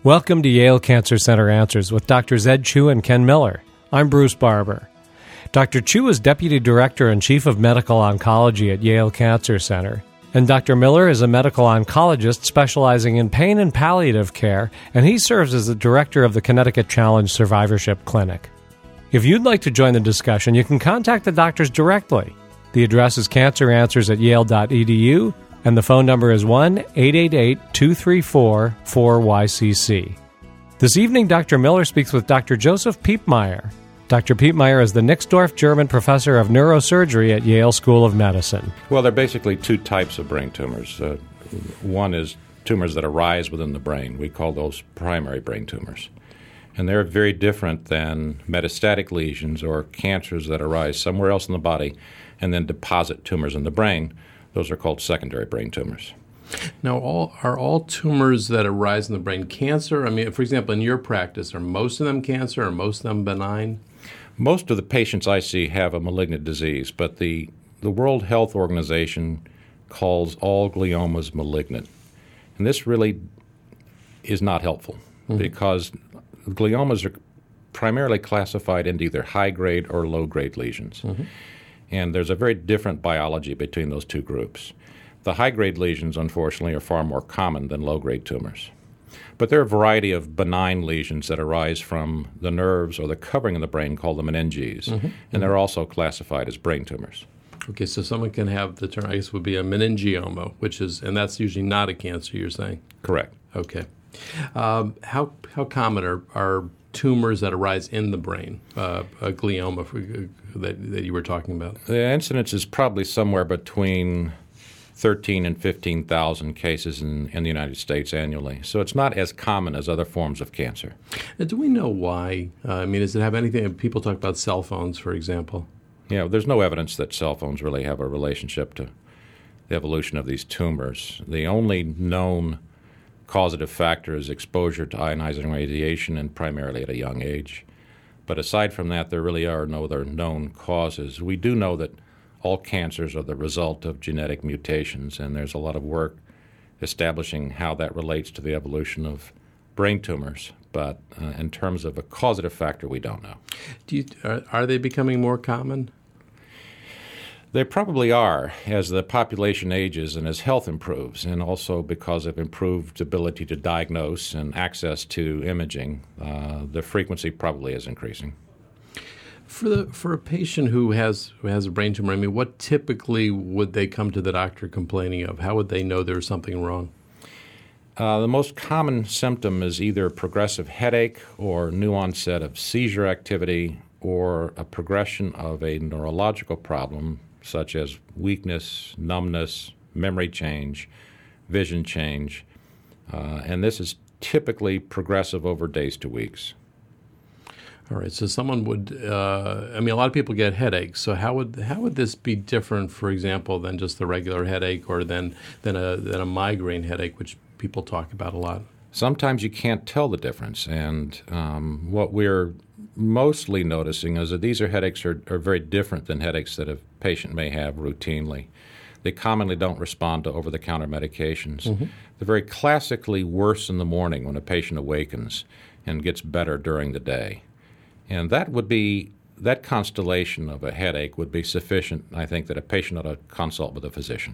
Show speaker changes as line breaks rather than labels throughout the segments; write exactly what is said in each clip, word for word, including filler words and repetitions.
Welcome to Yale Cancer Center Answers with Doctors Ed Chu and Ken Miller. I'm Bruce Barber. Doctor Chu is Deputy Director and Chief of Medical Oncology at Yale Cancer Center, and Doctor Miller is a medical oncologist specializing in pain and palliative care, and he serves as the director of the Connecticut Challenge Survivorship Clinic. If you'd like to join the discussion, you can contact the doctors directly. The address is canceranswers at yale dot e d u, and the phone number is one eight eight eight, two three four, four Y C C. This evening, Doctor Miller speaks with Doctor Joseph Piepmeier. Doctor Piepmeier is the Nixdorf German Professor of Neurosurgery at Yale School of Medicine.
Well, there are basically two types of brain tumors. Uh, one is tumors that arise within the brain. We call those primary brain tumors. And they're very different than metastatic lesions or cancers that arise somewhere else in the body and then deposit tumors in the brain. Those are called secondary brain tumors.
Now, all, are all tumors that arise in the brain cancer? I mean, for example, in your practice, are most of them cancer or most of them benign?
Most of the patients I see have a malignant disease, but the, the World Health Organization calls all gliomas malignant. And this really is not helpful mm-hmm. because gliomas are primarily classified into either high-grade or low-grade lesions. Mm-hmm. And there's a very different biology between those two groups. The high-grade lesions, unfortunately, are far more common than low-grade tumors. But there are a variety of benign lesions that arise from the nerves or the covering of the brain called the meninges, mm-hmm. and mm-hmm. they're also classified as brain tumors.
Okay, so someone can have the term, I guess would be a meningioma, which is, and that's usually not a cancer, you're saying?
Correct.
Okay. Um, how how common are, are tumors that arise in the brain, uh, a glioma for, uh, that, that you were talking about?
The incidence is probably somewhere between thirteen and fifteen thousand cases in, in the United States annually. So it's not as common as other forms of cancer.
Now, do we know why? Uh, I mean, does it have anything? People talk about cell phones, for example.
Yeah, there's no evidence that cell phones really have a relationship to the evolution of these tumors. The only known causative factor is exposure to ionizing radiation, and primarily at a young age. But aside from that, there really are no other known causes. We do know that all cancers are the result of genetic mutations, and there's a lot of work establishing how that relates to the evolution of brain tumors. But uh, in terms of a causative factor, we don't know.
Do you, are, are they becoming more common?
They probably are, as the population ages and as health improves, and also because of improved ability to diagnose and access to imaging. Uh, the frequency probably is increasing.
For the for a patient who has who has a brain tumor, I mean, what typically would they come to the doctor complaining of? How would they know there's something wrong?
Uh, the most common symptom is either progressive headache or new onset of seizure activity or a progression of a neurological problem such as weakness, numbness, memory change, vision change. Uh, and this is typically progressive over days to weeks.
All right, so someone would, uh, I mean, a lot of people get headaches. So how would how would this be different, for example, than just the regular headache or than, than, a, than a migraine headache, which people talk about a lot?
Sometimes you can't tell the difference. And um, what we're mostly noticing is that these are headaches are, are very different than headaches that a patient may have routinely. They commonly don't respond to over-the-counter medications. Mm-hmm. They're very classically worse in the morning when a patient awakens and gets better during the day. And that would be, that constellation of a headache would be sufficient, I think, that a patient ought to consult with a physician.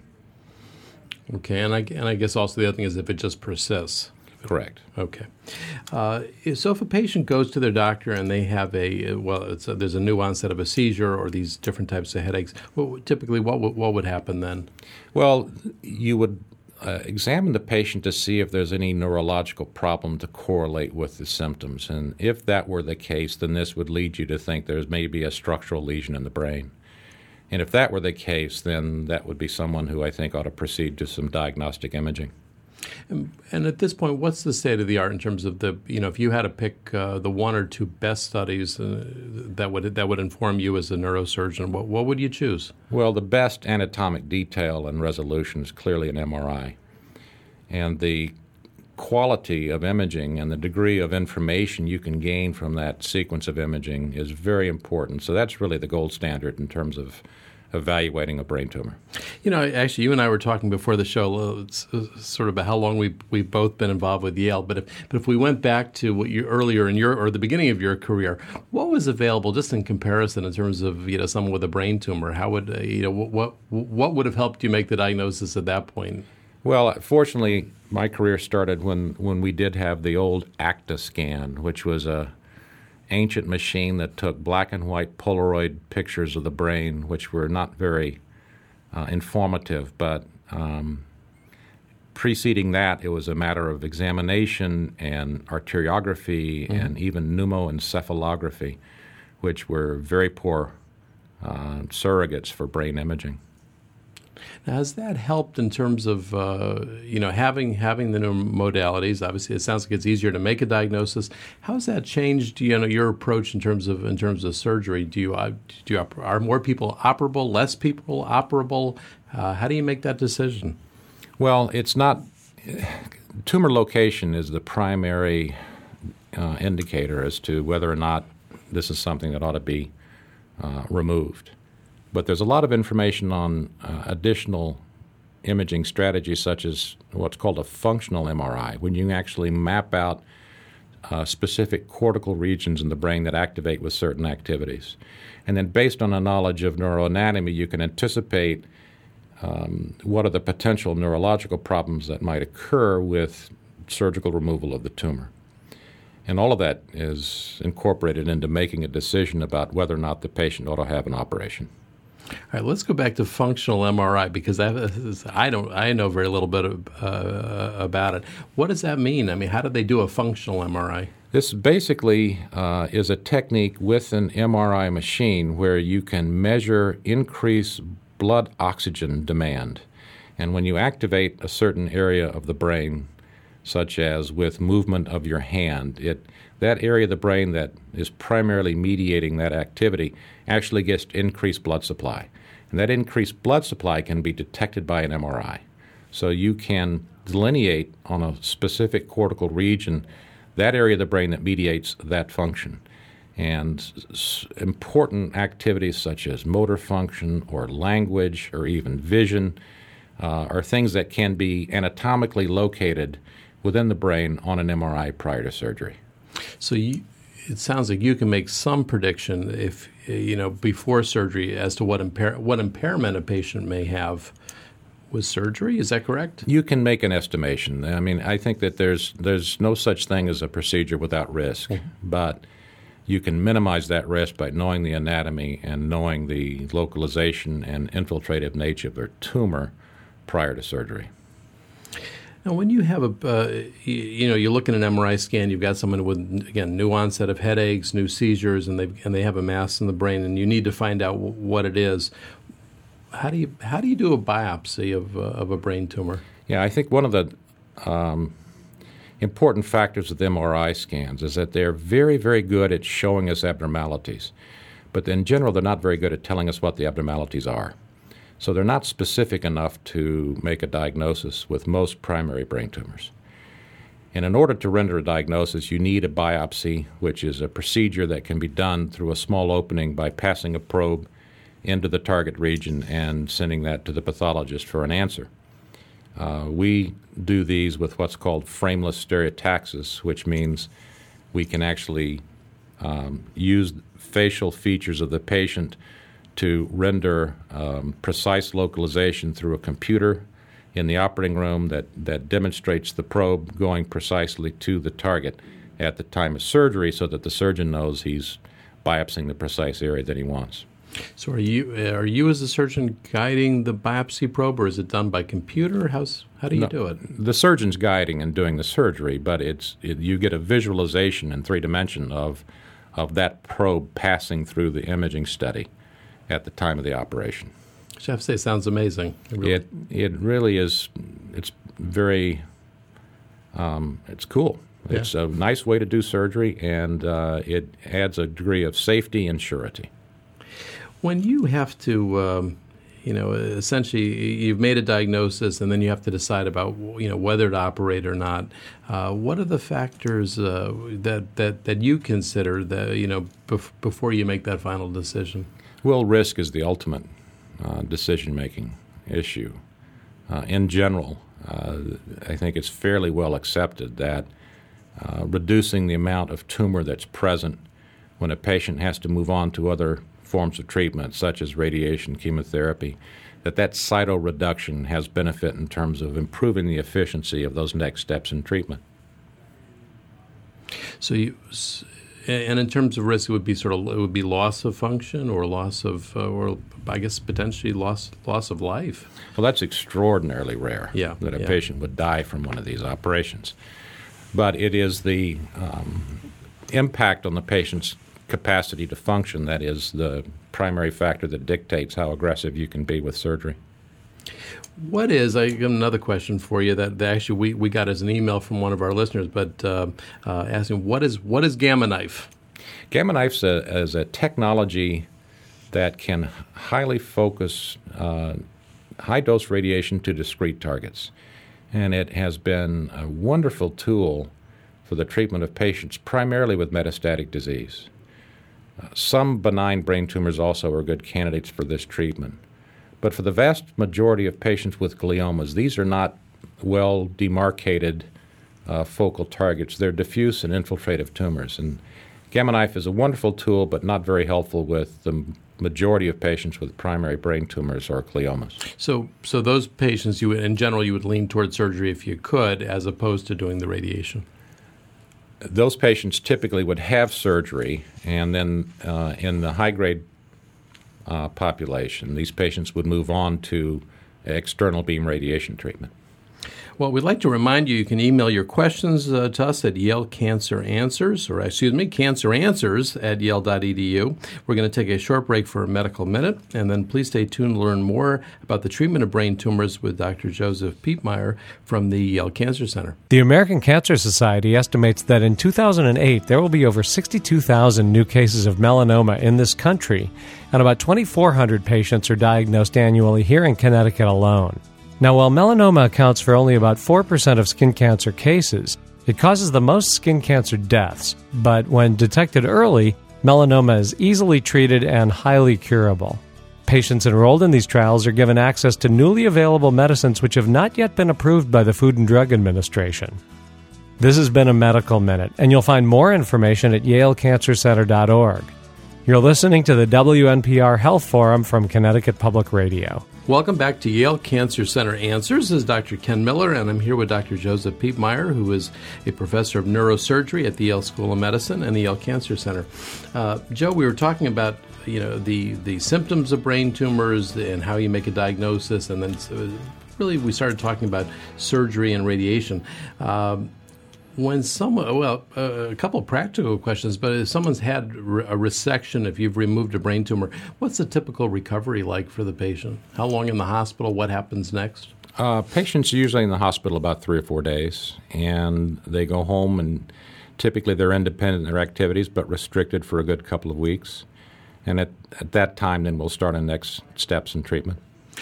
Okay, and I, and I guess also the other thing is if it just persists.
Correct.
Okay. Uh, so if a patient goes to their doctor and they have a, well, it's a, there's a new onset of a seizure or these different types of headaches, well, typically what would, what would happen then?
Well, you would uh, examine the patient to see if there's any neurological problem to correlate with the symptoms. And if that were the case, then this would lead you to think there's maybe a structural lesion in the brain. And if that were the case, then that would be someone who I think ought to proceed to some diagnostic imaging.
And, and at this point, what's the state of the art in terms of the, you know, if you had to pick uh, the one or two best studies uh, that would that would inform you as a neurosurgeon, what, what would you choose?
Well, the best anatomic detail and resolution is clearly an M R I. And the quality of imaging and the degree of information you can gain from that sequence of imaging is very important. So that's really the gold standard in terms of evaluating a brain tumor.
You know, actually, you and I were talking before the show, it's, it's sort of about how long we we've both been involved with Yale. But if but if we went back to what you earlier in your or the beginning of your career, what was available just in comparison in terms of you know someone with a brain tumor? How would uh, you know what what would have helped you make the diagnosis at that point?
Well, fortunately, my career started when when we did have the old ACTA scan, which was a ancient machine that took black and white Polaroid pictures of the brain, which were not very uh, informative. But um, preceding that, it was a matter of examination and arteriography mm-hmm. and even pneumoencephalography, which were very poor uh, surrogates for brain imaging.
Now, has that helped in terms of uh, you know having having the new modalities? Obviously, it sounds like it's easier to make a diagnosis. How has that changed you know your approach in terms of in terms of surgery? Do you uh, do you, are more people operable, less people operable? Uh, how do you make that decision?
Well, it's not tumor location is the primary uh, indicator as to whether or not this is something that ought to be uh, removed. But there's a lot of information on uh, additional imaging strategies, such as what's called a functional M R I, when you actually map out uh, specific cortical regions in the brain that activate with certain activities. And then based on a knowledge of neuroanatomy, you can anticipate um, what are the potential neurological problems that might occur with surgical removal of the tumor. And all of that is incorporated into making a decision about whether or not the patient ought to have an operation.
All right, let's go back to functional M R I because that is, I don't I know very little bit of, uh, about it. What does that mean? I mean, how do they do a functional M R I?
This basically uh, is a technique with an M R I machine where you can measure increased blood oxygen demand. And when you activate a certain area of the brain, such as with movement of your hand, it that area of the brain that is primarily mediating that activity actually gets increased blood supply. And that increased blood supply can be detected by an M R I. So you can delineate on a specific cortical region that area of the brain that mediates that function. And s- important activities such as motor function or language or even vision uh, are things that can be anatomically located within the brain on an M R I prior to surgery.
So you, it sounds like you can make some prediction if you know before surgery as to what impair what impairment a patient may have with surgery. Is that correct?
You can make an estimation. I mean, I think that there's there's no such thing as a procedure without risk, mm-hmm. but you can minimize that risk by knowing the anatomy and knowing the localization and infiltrative nature of their tumor prior to surgery.
Now, when you have a, uh, you, you know, you look at an M R I scan, you've got someone with, again, new onset of headaches, new seizures, and they and they have a mass in the brain, and you need to find out w- what it is. How do you how do you do a biopsy of uh, of a brain tumor?
Yeah, I think one of the um, important factors with M R I scans is that they're very, very good at showing us abnormalities, but in general, they're not very good at telling us what the abnormalities are. So they're not specific enough to make a diagnosis with most primary brain tumors. And in order to render a diagnosis, you need a biopsy, which is a procedure that can be done through a small opening by passing a probe into the target region and sending that to the pathologist for an answer. Uh, we do these with what's called frameless stereotaxis, which means we can actually um, use facial features of the patient to render um, precise localization through a computer in the operating room that, that demonstrates the probe going precisely to the target at the time of surgery so that the surgeon knows he's biopsying the precise area that he wants.
So are you are you as a surgeon guiding the biopsy probe, or is it done by computer? How's, how do you
no,
do it?
The surgeon's guiding and doing the surgery, but it's it, you get a visualization in three dimension of of that probe passing through the imaging study at the time of the operation.
I have to say, it sounds amazing. It really,
it, it really is. It's very, um, it's cool.
Yeah.
It's a nice way to do surgery, and uh, it adds a degree of safety and surety.
When you have to, um, you know, essentially you've made a diagnosis and then you have to decide about, you know, whether to operate or not, uh, what are the factors uh, that, that, that you consider, that, you know, bef- before you make that final decision?
Well, risk is the ultimate uh, decision-making issue. Uh, in general, uh, I think it's fairly well accepted that uh, reducing the amount of tumor that's present when a patient has to move on to other forms of treatment, such as radiation, chemotherapy, that that cytoreduction has benefit in terms of improving the efficiency of those next steps in treatment.
So, you, and in terms of risk, it would be sort of it would be loss of function or loss of, uh, or I guess potentially loss loss of life.
Well, that's extraordinarily rare.
Yeah,
that a
yeah.
patient would die from one of these operations. But it is the um, impact on the patient's capacity to function that is the primary factor that dictates how aggressive you can be with surgery.
What is, I got another question for you that, that actually we, we got as an email from one of our listeners, but uh, uh, asking, what is what is Gamma Knife?
Gamma Knife is a technology that can highly focus uh, high-dose radiation to discrete targets. And it has been a wonderful tool for the treatment of patients primarily with metastatic disease. Uh, some benign brain tumors also are good candidates for this treatment. But for the vast majority of patients with gliomas, these are not well demarcated uh, focal targets. They're diffuse and infiltrative tumors. And Gamma Knife is a wonderful tool, but not very helpful with the majority of patients with primary brain tumors or gliomas.
So, so those patients, you would, in general, you would lean toward surgery if you could, as opposed to doing the radiation.
Those patients typically would have surgery, and then uh, in the high-grade uh, population, these patients would move on to external beam radiation treatment.
Well, we'd like to remind you, you can email your questions uh, to us at Yale Cancer Answers, or excuse me, Cancer Answers at yale dot e d u. We're going to take a short break for a medical minute, and then please stay tuned to learn more about the treatment of brain tumors with Doctor Joseph Piepmeier from the Yale Cancer Center.
The American Cancer Society estimates that in two thousand eight, there will be over sixty-two thousand new cases of melanoma in this country, and about twenty-four hundred patients are diagnosed annually here in Connecticut alone. Now, while melanoma accounts for only about four percent of skin cancer cases, it causes the most skin cancer deaths. But when detected early, melanoma is easily treated and highly curable. Patients enrolled in these trials are given access to newly available medicines which have not yet been approved by the Food and Drug Administration. This has been a Medical Minute, and you'll find more information at yale cancer center dot org. You're listening to the W N P R Health Forum from Connecticut Public Radio.
Welcome back to Yale Cancer Center Answers. This is Doctor Ken Miller, and I'm here with Doctor Joseph Piepmeier, who is a professor of neurosurgery at the Yale School of Medicine and the Yale Cancer Center. Uh, Joe, we were talking about you know the, the symptoms of brain tumors and how you make a diagnosis, and then uh, really we started talking about surgery and radiation. Um, When someone, well, uh, a couple of practical questions, but if someone's had a resection, if you've removed a brain tumor, what's the typical recovery like for the patient? How long in the hospital? What happens next?
Uh, patients are usually in the hospital about three or four days, and they go home, and typically they're independent in their activities, but restricted for a good couple of weeks. And at, at that time, then we'll start on next steps in treatment.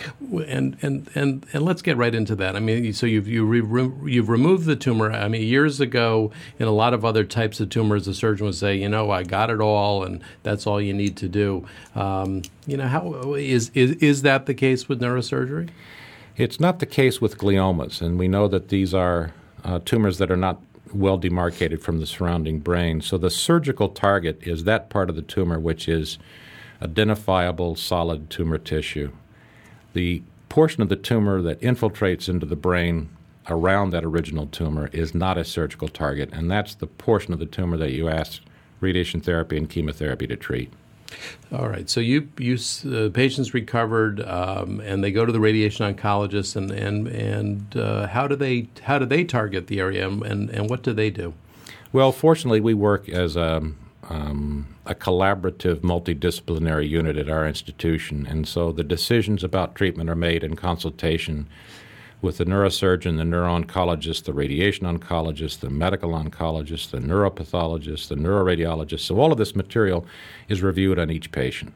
And and and and let's get right into that. I mean, so you've you re, you've removed the tumor. I mean, years ago, in a lot of other types of tumors, the surgeon would say, you know, I got it all, and that's all you need to do. Um, you know, how is is is that the case with neurosurgery?
It's not the case with gliomas, and we know that these are uh, tumors that are not well demarcated from the surrounding brain. So the surgical target is that part of the tumor which is identifiable solid tumor tissue. The portion of the tumor that infiltrates into the brain around that original tumor is not a surgical target, and that's the portion of the tumor that you ask radiation therapy and chemotherapy to treat.
All right. So you, you uh, patients recovered, um, and they go to the radiation oncologist, and and and uh, how do they how do they target the area, and, and and what do they do?
Well, fortunately, we work as a Um, a collaborative multidisciplinary unit at our institution, and so the decisions about treatment are made in consultation with the neurosurgeon, the neuro-oncologist, the radiation oncologist, the medical oncologist, the neuropathologist, the neuroradiologist. So all of this material is reviewed on each patient.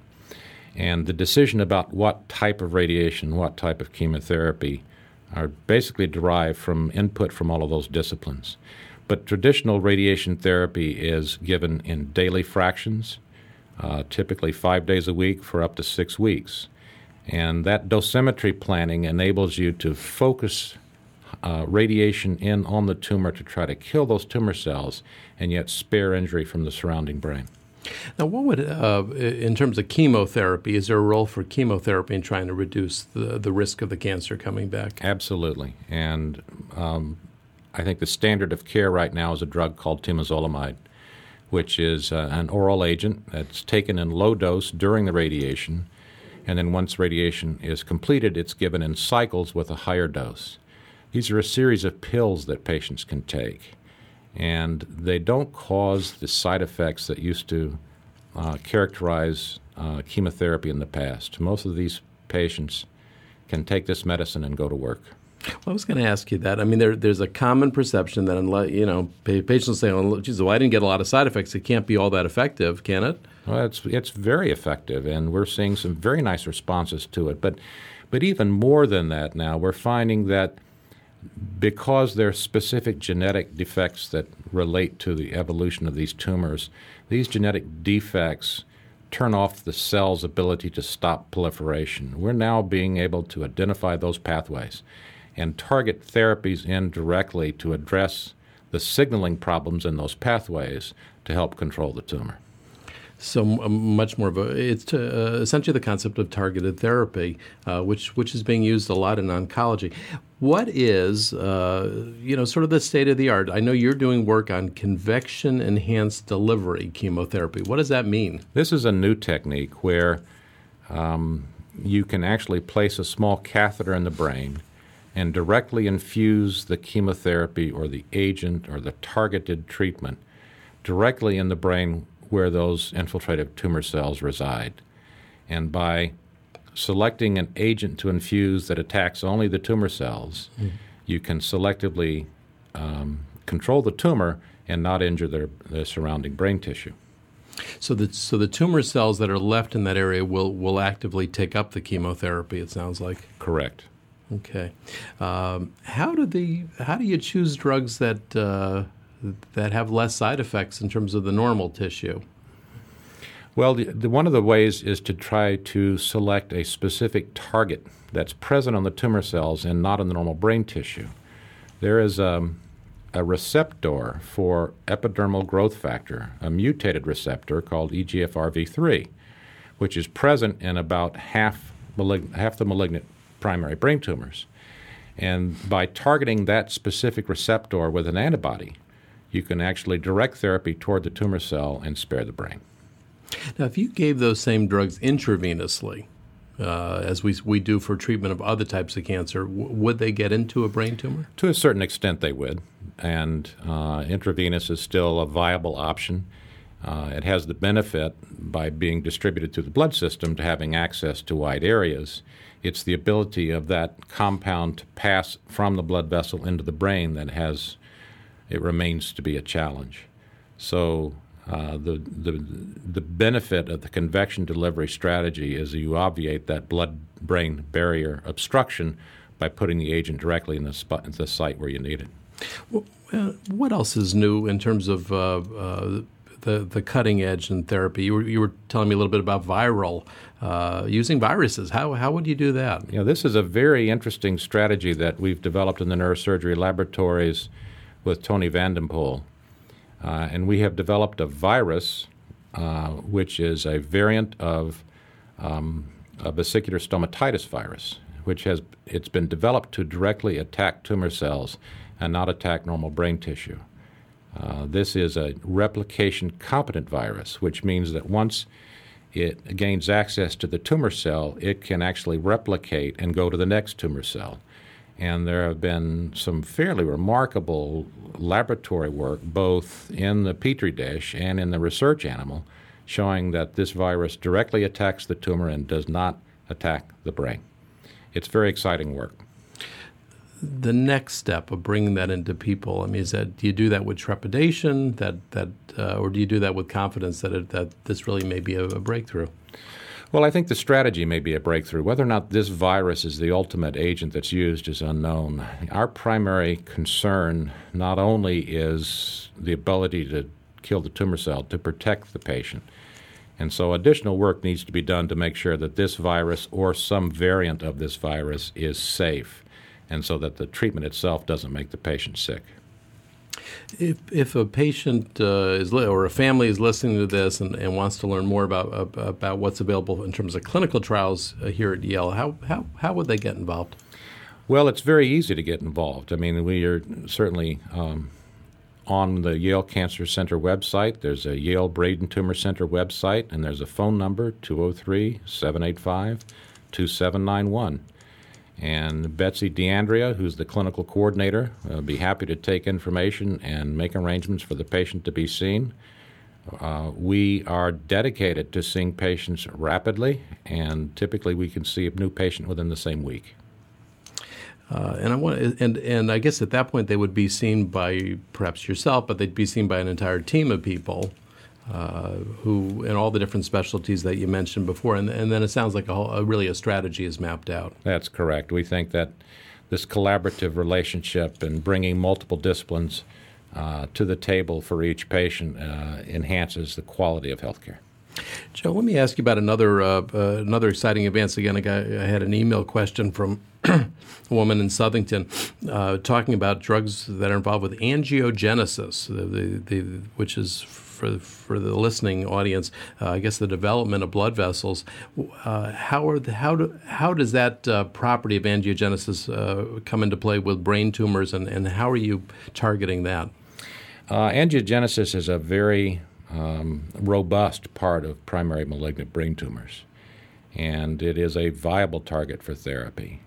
And the decision about what type of radiation, what type of chemotherapy are basically derived from input from all of those disciplines. But traditional radiation therapy is given in daily fractions, uh, typically five days a week for up to six weeks. And that dosimetry planning enables you to focus uh, radiation in on the tumor to try to kill those tumor cells and yet spare injury from the surrounding brain.
Now, what would, uh, in terms of chemotherapy, is there a role for chemotherapy in trying to reduce the, the risk of the cancer coming back?
Absolutely. And um, I think the standard of care right now is a drug called temozolomide, which is uh, an oral agent that's taken in low dose during the radiation, and then once radiation is completed, it's given in cycles with a higher dose. These are a series of pills that patients can take, and they don't cause the side effects that used to uh, characterize uh, chemotherapy in the past. Most of these patients can take this medicine and go to work.
Well, I was going to ask you that. I mean, there, there's a common perception that, unless, you know, patients say, oh, geez, well, I didn't get a lot of side effects. It can't be all that effective, can it?
Well, it's it's very effective, and we're seeing some very nice responses to it. But, but even more than that now, we're finding that because there are specific genetic defects that relate to the evolution of these tumors, these genetic defects turn off the cell's ability to stop proliferation. We're now being able to identify those pathways and target therapies in directly to address the signaling problems in those pathways to help control the tumor.
So um, much more of a, it's to, uh, essentially the concept of targeted therapy, uh, which which is being used a lot in oncology. What is, uh, you know, sort of the state of the art? I know you're doing work on convection-enhanced delivery chemotherapy. What does that mean?
This is a new technique where um, you can actually place a small catheter in the brain and directly infuse the chemotherapy or the agent or the targeted treatment directly in the brain where those infiltrative tumor cells reside. And by selecting an agent to infuse that attacks only the tumor cells, mm. you can selectively um, control the tumor and not injure their, their surrounding brain tissue.
So the so the tumor cells that are left in that area will, will actively take up the chemotherapy, it sounds like.
Correct.
Okay. Um, how do the how do you choose drugs that uh, that have less side effects in terms of the normal tissue?
Well, the, the, one of the ways is to try to select a specific target that's present on the tumor cells and not in the normal brain tissue. There is um, a receptor for epidermal growth factor, a mutated receptor called E G F R V three, which is present in about half, malig- half the malignant primary brain tumors. And by targeting that specific receptor with an antibody, you can actually direct therapy toward the tumor cell and spare the brain.
Now, if you gave those same drugs intravenously, uh, as we we do for treatment of other types of cancer, w- would they get into a brain tumor?
To a certain extent, they would. And uh, intravenous is still a viable option. Uh, it has the benefit, by being distributed through the blood system, to having access to wide areas. It's the ability of that compound to pass from the blood vessel into the brain that has, it remains to be a challenge. So uh, the, the, the benefit of the convection delivery strategy is that you obviate that blood-brain barrier obstruction by putting the agent directly in the, spot, in the site where you need it.
Well, uh, what else is new in terms of uh, uh, the the cutting edge in therapy? You were you were telling me a little bit about viral uh, using viruses. How how would you do that?
You know, this is a very interesting strategy that we've developed in the neurosurgery laboratories with Tony Vandenpoel, uh, and we have developed a virus uh, which is a variant of um, a vesicular stomatitis virus, which has it's been developed to directly attack tumor cells and not attack normal brain tissue. Uh, this is a replication-competent virus, which means that once it gains access to the tumor cell, it can actually replicate and go to the next tumor cell. And there have been some fairly remarkable laboratory work, both in the Petri dish and in the research animal, showing that this virus directly attacks the tumor and does not attack the brain. It's very exciting work.
The next step of bringing that into people, I mean, is that do you do that with trepidation, that that, uh, or do you do that with confidence that it, that this really may be a, a breakthrough?
Well, I think the strategy may be a breakthrough. Whether or not this virus is the ultimate agent that's used is unknown. Our primary concern not only is the ability to kill the tumor cell, to protect the patient, And so additional work needs to be done to make sure that this virus or some variant of this virus is safe, and so that the treatment itself doesn't make the patient sick.
If if a patient uh, is li- or a family is listening to this and, and wants to learn more about uh, about what's available in terms of clinical trials uh, here at Yale, how, how how would they get involved?
Well, it's very easy to get involved. I mean, we are certainly um, on the Yale Cancer Center website. There's a Yale Brain Tumor Center website, and there's a phone number, two oh three, seven eight five, two seven nine one. And Betsy DeAndrea, who's the clinical coordinator, will be happy to take information and make arrangements for the patient to be seen. Uh, we are dedicated to seeing patients rapidly, and typically we can see a new patient within the same week.
Uh, and I want, and and I guess at that point they would be seen by perhaps yourself, but they'd be seen by an entire team of people uh, who, in all the different specialties that you mentioned before. And and then it sounds like a, whole, a really a strategy is mapped out.
That's correct. We think that this collaborative relationship and bringing multiple disciplines uh, to the table for each patient uh, enhances the quality of healthcare.
Joe, let me ask you about another uh, uh, another exciting advance. Again, I, got, I had an email question from a woman in Southington uh, talking about drugs that are involved with angiogenesis, the, the, the, which is for for the listening audience, uh, I guess the development of blood vessels. Uh, how are the, how do how does that uh, property of angiogenesis uh, come into play with brain tumors, and, and how are you targeting that?
Uh, angiogenesis is a very Um, robust part of primary malignant brain tumors, and it is a viable target for therapy.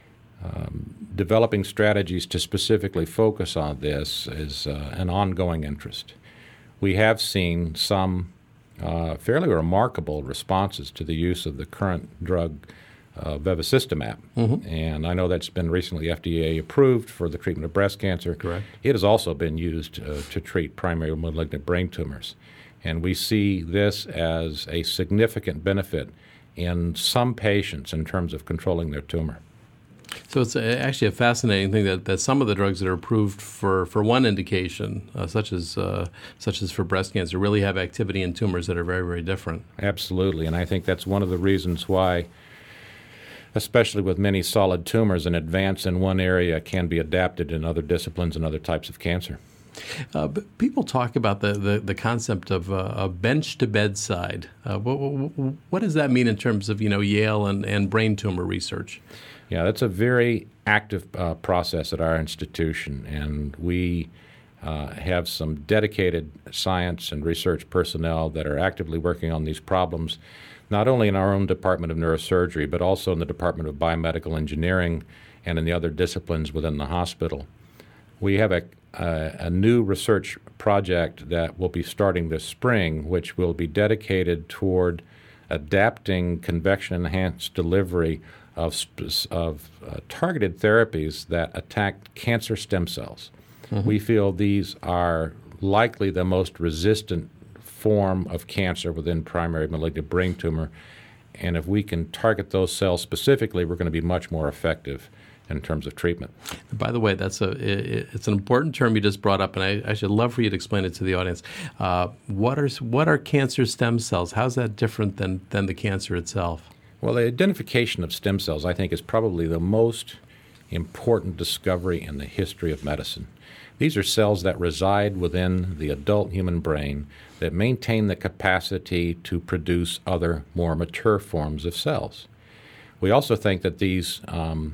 Um, developing strategies to specifically focus on this is uh, an ongoing interest. We have seen some uh, fairly remarkable responses to the use of the current drug uh, bevacizumab, mm-hmm. and I know that's been recently F D A approved for the treatment of breast cancer.
Correct.
It has also been used uh, to treat primary malignant brain tumors. And we see this as a significant benefit in some patients in terms of controlling their tumor.
So it's actually a fascinating thing that, that some of the drugs that are approved for, for one indication, uh, such as uh, such as for breast cancer, really have activity in tumors that are very, very different.
Absolutely, and I think that's one of the reasons why, especially with many solid tumors, an advance in one area can be adapted in other disciplines and other types of cancer.
Uh, but people talk about the, the, the concept of uh, a bench to bedside. Uh, what, what does that mean in terms of, you know, Yale and, and brain tumor research?
Yeah, that's a very active uh, process at our institution, and we uh, have some dedicated science and research personnel that are actively working on these problems, not only in our own Department of Neurosurgery, but also in the Department of Biomedical Engineering and in the other disciplines within the hospital. We have a Uh, a new research project that will be starting this spring, which will be dedicated toward adapting convection-enhanced delivery of, sp- of uh, targeted therapies that attack cancer stem cells. Mm-hmm. We feel these are likely the most resistant form of cancer within primary malignant brain tumor, and if we can target those cells specifically, we're going to be much more effective in terms of treatment.
By the way, that's a it, it's an important term you just brought up, and I, I should love for you to explain it to the audience. Uh, what are what are cancer stem cells? How's that different than, than the cancer itself?
Well, the identification of stem cells, I think, is probably the most important discovery in the history of medicine. These are cells that reside within the adult human brain that maintain the capacity to produce other, more mature forms of cells. We also think that these um,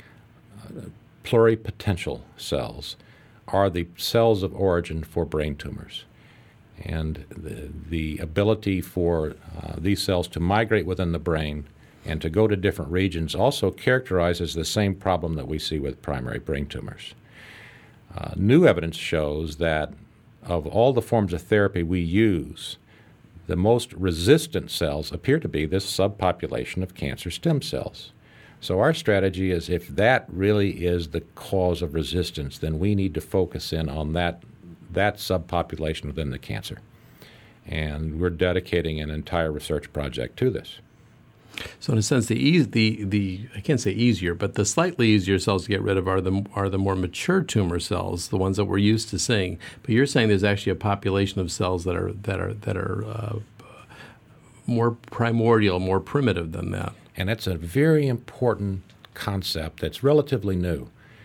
pluripotential cells are the cells of origin for brain tumors. And the, the ability for uh, these cells to migrate within the brain and to go to different regions also characterizes the same problem that we see with primary brain tumors. Uh, new evidence shows that of all the forms of therapy we use, the most resistant cells appear to be this subpopulation of cancer stem cells. So our strategy is, if that really is the cause of resistance, then we need to focus in on that that subpopulation within the cancer. And we're dedicating an entire research project to this.
So in a sense, the easy, the the I can't say easier, but the slightly easier cells to get rid of are the are the more mature tumor cells, the ones that we're used to seeing. But you're saying there's actually a population of cells that are that are that are uh, more primordial, more primitive than that.
And that's a very important concept that's relatively new.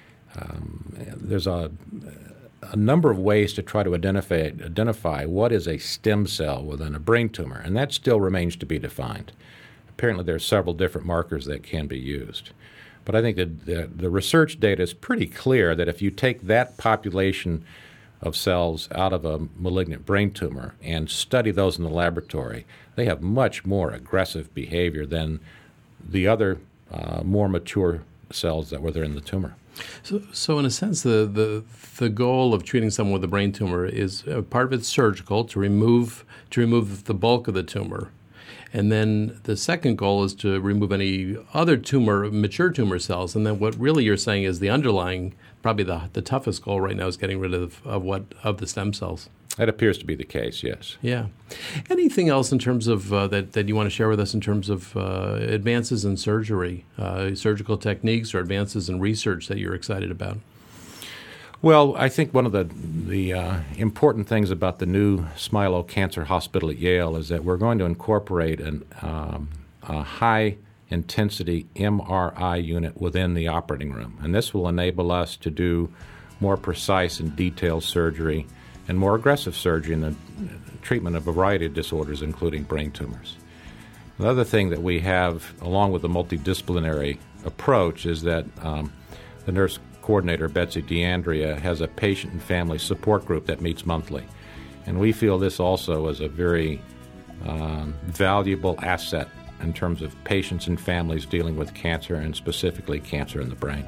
Um, there's a, a number of ways to try to identify, identify what is a stem cell within a brain tumor, and that still remains to be defined. Apparently there are several different markers that can be used. But I think that the, the research data is pretty clear that if you take that population of cells out of a malignant brain tumor and study those in the laboratory, they have much more aggressive behavior than the other uh, more mature cells that were there in the tumor.
So, so in a sense, the, the the goal of treating someone with a brain tumor is uh, part of it's surgical to remove to remove the bulk of the tumor, and then the second goal is to remove any other tumor, mature tumor cells. And then what really you're saying is the underlying, probably the the toughest goal right now is getting rid of of what of the stem cells.
That appears to be the case, yes.
Yeah. Anything else in terms of uh, that, that you want to share with us in terms of uh, advances in surgery, uh, surgical techniques or advances in research that you're excited about?
Well, I think one of the, the uh, important things about the new Smilow Cancer Hospital at Yale is that we're going to incorporate an, um, a high-intensity M R I unit within the operating room. And this will enable us to do more precise and detailed surgery and more aggressive surgery in the treatment of a variety of disorders, including brain tumors. The other thing that we have, along with the multidisciplinary approach, is that um, the nurse coordinator, Betsy DeAndrea, has a patient and family support group that meets monthly. And we feel this also is a very um, valuable asset in terms of patients and families dealing with cancer, and specifically cancer in the brain.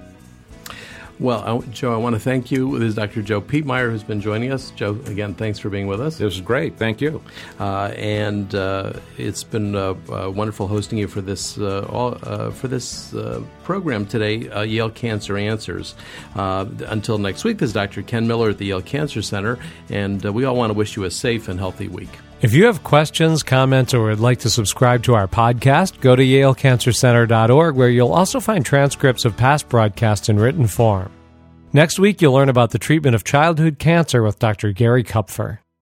Well, I, Joe, I want to thank you. This is Doctor Joe Piepmeier who's been joining us. Joe, again, thanks for being with us.
This is great. Thank you.
Uh, and uh, it's been uh, uh, wonderful hosting you for this uh, all, uh, for this uh, program today, uh, Yale Cancer Answers. Uh, until next week, this is Doctor Ken Miller at the Yale Cancer Center, and uh, we all want to wish you a safe and healthy week.
If you have questions, comments, or would like to subscribe to our podcast, go to yale cancer center dot org, where you'll also find transcripts of past broadcasts in written form. Next week, you'll learn about the treatment of childhood cancer with Doctor Gary Kupfer.